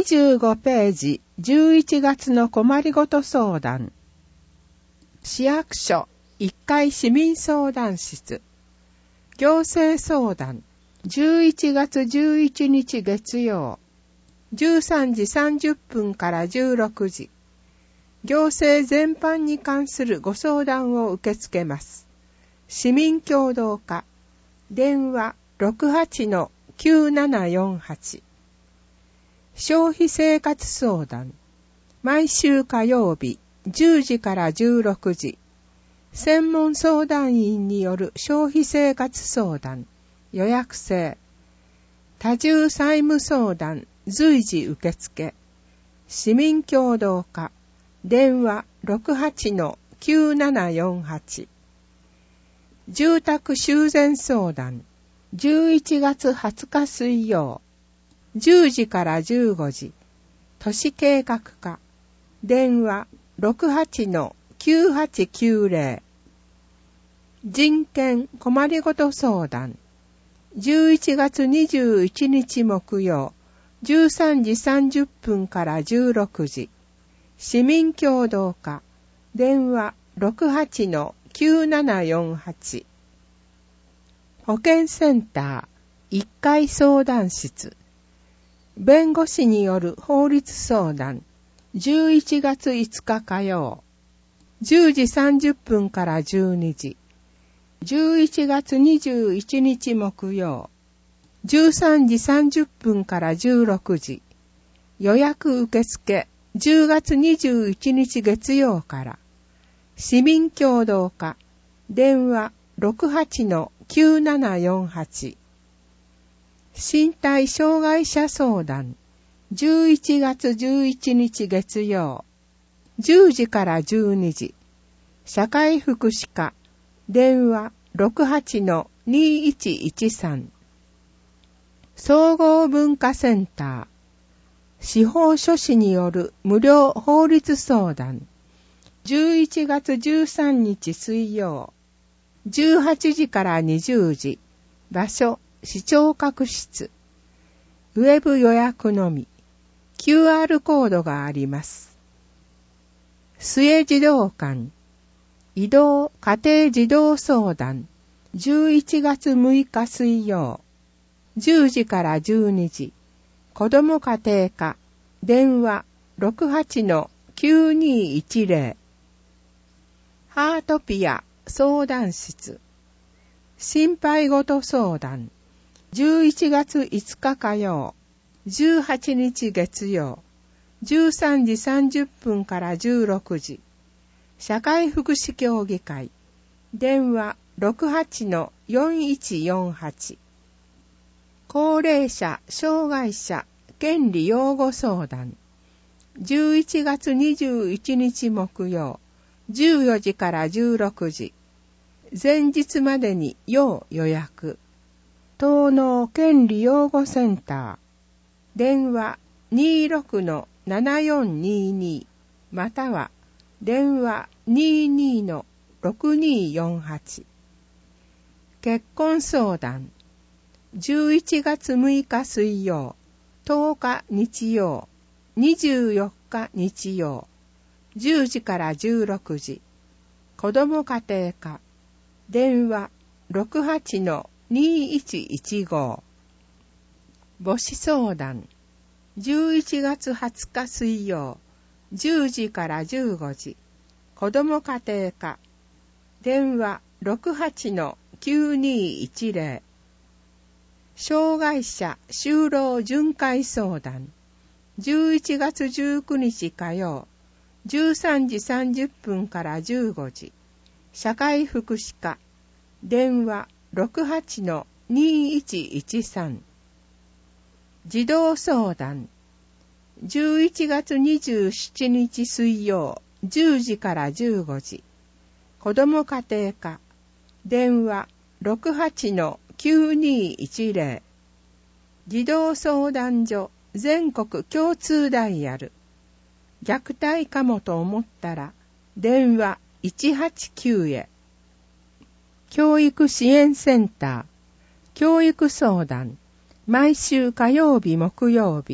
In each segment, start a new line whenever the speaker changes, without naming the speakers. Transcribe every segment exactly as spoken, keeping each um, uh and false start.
にじゅうごページ、じゅういちがつの困りごと相談。市役所いっかい市民相談室。行政相談。じゅういちがつじゅういちにち月曜。じゅうさんじさんじゅっぷんからじゅうろくじ。行政全般に関するご相談を受け付けます。市民協働課。電話 ろくはちのきゅうななよんはち。消費生活相談。毎週火曜日じゅうじからじゅうろくじ。専門相談員による消費生活相談。予約制。多重債務相談随時受付。市民協働課。電話 ろくはちのきゅうななよんはち。住宅修繕相談。じゅういちがつはつか水曜。じゅうじからじゅうごじ。都市計画課。電話 ろくはちのきゅうはちきゅうぜろ。人権困りごと相談。じゅういちがつにじゅういちにち木曜。じゅうさんじさんじゅっぷんからじゅうろくじ。市民協働課。電話 ろくはちのきゅうななよんはち。保健センターいっかい相談室。弁護士による法律相談。じゅういちがついつか火曜。じゅうじさんじゅっぷんからじゅうにじ。じゅういちがつにじゅういちにち木曜。じゅうさんじさんじゅっぷんからじゅうろくじ。予約受付。じゅうがつにじゅういちにち月曜から。市民協働課。電話 ろくはちのきゅうななよんはち。身体障害者相談。じゅういちがつじゅういちにち月曜。じゅうじからじゅうにじ。社会福祉課。電話 ろくはちのにいちいちさん。総合文化センター。司法書士による無料法律相談。じゅういちがつじゅうさんにち水曜。じゅうはちじからにじゅうじ。場所、視聴覚室。ウェブ予約のみ。キューアール コードがあります。末児童館。移動家庭児童相談。じゅういちがつむいか水曜。じゅうじからじゅうにじ。子ども家庭課。電話 ろくはちのきゅうにいちぜろ。ハートピア相談室。心配ごと相談。じゅういちがついつか火曜。じゅうはちにち月曜。じゅうさんじさんじゅっぷんからじゅうろくじ。社会福祉協議会。電話 ろくはちのよんいちよんはち。高齢者、障害者、権利擁護相談。じゅういちがつにじゅういちにち木曜。じゅうよじからじゅうろくじ。前日までに要予約。東農権利擁護センター。電話 にじゅうろくのななよんにーにー または電話 にじゅうにのろくにーよんはち。結婚相談。じゅういちがつむいか水曜。とおか日曜。にじゅうよっか日曜。じゅうじからじゅうろくじ。子ども家庭課。電話 ろくはちのにいちいちご。母子相談。じゅういちがつはつか水曜。じゅうじからじゅうごじ。子ども家庭課。電話 ろくはちのきゅうにいちぜろ。障害者就労巡回相談。じゅういちがつじゅうくにち火曜。じゅうさんじさんじゅっぷんからじゅうごじ。社会福祉課。電話 ろくはちのにいちいちさん。児童相談。じゅういちがつにじゅうしちにち水曜。じゅうじからじゅうごじ。子ども家庭課。電話 ろくはちのきゅうにいちぜろ。児童相談所全国共通ダイヤル。虐待かもと思ったら電話いちはちきゅうへ。教育支援センター。教育相談。毎週火曜日木曜日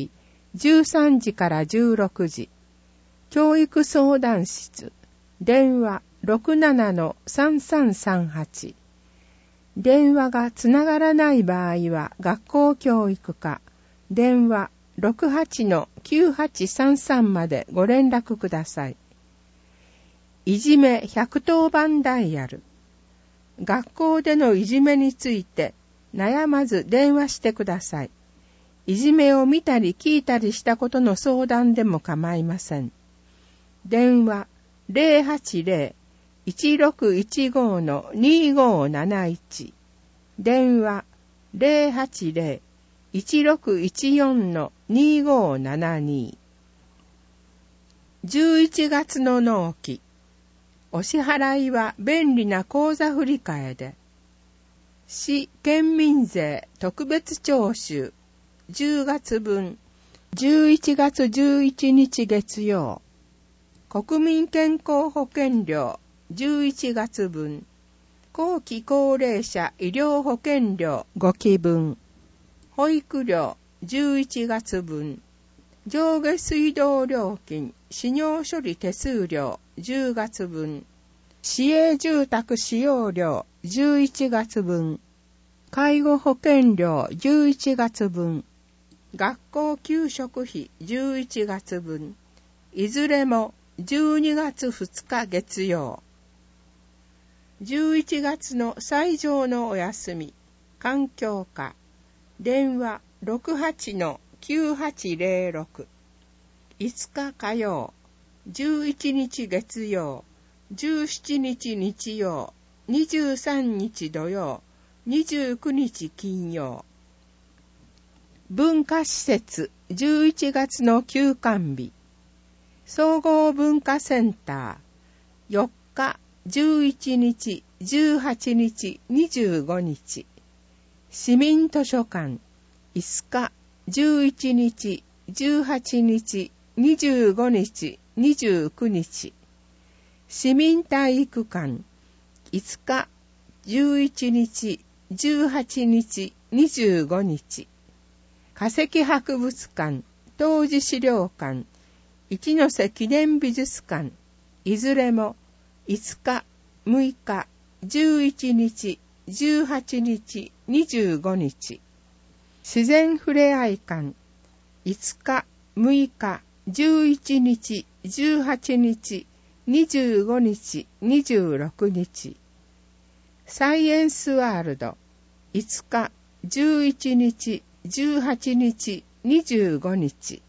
じゅうさんじからじゅうろくじ、教育相談室、電話 ろくななのさんさんさんはち、電話がつながらない場合は学校教育課、電話 ろくはちのきゅうはちさんさん までご連絡ください。いじめひゃくとおばんダイヤル。学校でのいじめについて悩まず電話してください。いじめを見たり聞いたりしたことの相談でも構いません。電話 ゼロはちゼロ いちろくいちご のにごなないち、電話 ゼロはちゼロ いちろくいちよん のにごななに。じゅういちがつの納期。お支払いは便利な口座振替で、市県民税特別徴収じゅうがつぶん、じゅういちがつじゅういちにち月曜、国民健康保険料じゅういちがつぶん、後期高齢者医療保険料ごきぶん、保育料じゅういちがつぶん、上下水道料金、使用処理手数料じゅうがつぶん、市営住宅使用料じゅういちがつぶん、介護保険料じゅういちがつぶん、学校給食費じゅういちがつぶん、いずれもじゅうにがつふつか月曜。じゅういちがつの最上のお休み、環境課、電話 ろくはちのきゅうはちゼロろく、いつか火曜、じゅういちにち月曜、じゅうしちにち日曜、にじゅうさんにち土曜、にじゅうくにち金曜。文化施設じゅういちがつの休館日、総合文化センターよっか、じゅういちにち、じゅうはちにち、にじゅうごにち、市民図書館いつか、じゅういちにち、じゅうはちにち、にじゅうごにち、にじゅうくにち、市民体育館いつか、じゅういちにち、じゅうはちにち、にじゅうごにち、化石博物館当時資料館一ノ瀬記念美術館いずれもいつか、むいか、じゅういちにち、じゅうはちにち、にじゅうごにち、自然ふれあい館いつか、むいか、じゅういちにち、じゅうはちにち、にじゅうごにち、にじゅうろくにち、サイエンスワールドいつか、じゅういちにち、じゅうはちにち、にじゅうごにち、